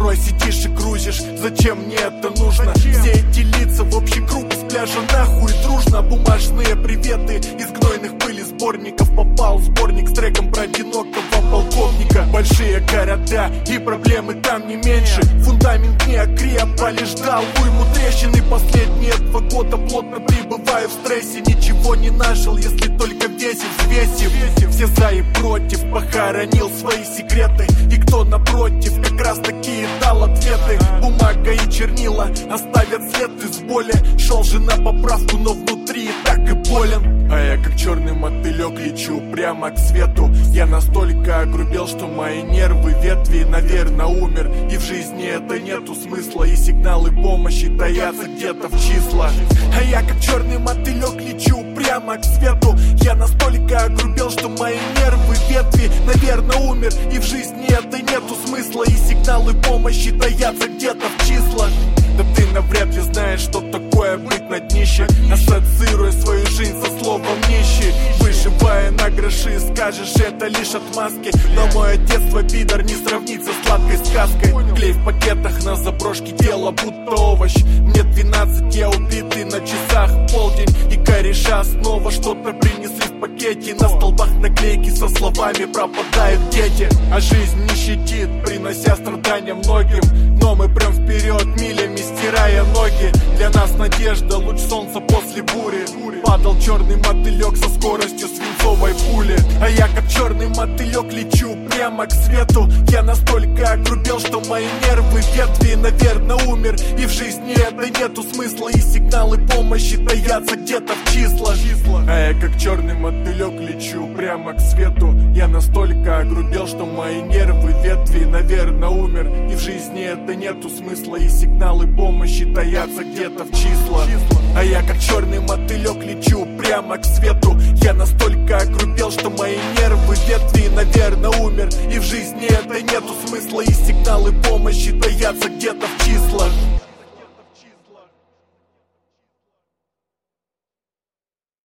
Порой сидишь и грузишь, зачем мне это нужно? Все эти лица в общий круг из пляжа нахуй дружно. Бумажные приветы из гнойных пыли сборников. Попал в сборник с треком про одинокого полковника. Большие города и проблемы там не меньше. Фундамент не окреп, лишь дал уйму трещин. И последние 2 года плотно пребываю в стрессе. Ничего не нажил, если только весить взвесив. Все за и против, похоронил свои секреты. И кто напротив, как раз такие дал ответы. Бумага и чернила оставят след из боли. Шел же на поправку, но внутри и так и болен. А я как черный мотылек лечу прямо к свету. Я настолько огрубел, что мои нервы ветви, наверное, умер. И в жизни это нету смысла. И сигналы помощи таятся где-то в числах. А я как черный мотылек лечу прямо к свету. Я настолько огрубел, что мои нервы ветви, наверное, умер. И в жизни это нету смысла. И сигналы помощи таятся где-то в числах. Да ты навряд ли знаешь, что такое быть на днище. Ассоциируя свою жизнь со словом нищий. Выживая на гроши, скажешь, это лишь отмазки. Но мое детство, пидор, не сравнится с сладкой сказкой. Клей в пакетах на заброшке, тело будто овощ. Мне 12, я убитый, на часах полдень. И кореша снова что-то принесли в пакете. На столбах наклейки со словами пропадают дети. А жизнь не щадит, принося страдания многим. Но мы прям вперед, милями стирая ноги. Для нас надежда, луч солнца после бури. Падал черный мотылек со скоростью свинцовой пули. А я как черный мотылек лечу прямо к свету. Я настолько огрубел, что мои нервы ветви, наверное, умер. И в жизни это нету смысла. И сигналы помощи таятся где-то в числах. А я как черный мотылек лечу прямо к свету. Я настолько огрубел, что мои нервы ветви, наверное, умер. И в жизни это нету смысла. И сигналы помощи таятся где-то в числах. А я как черный мотылек лечу прямо к свету. Я настолько огрубел, что мои нервы ветви, наверное, умер. И в жизни это нету смысла. И сигналы помощи таятся где-то в числах.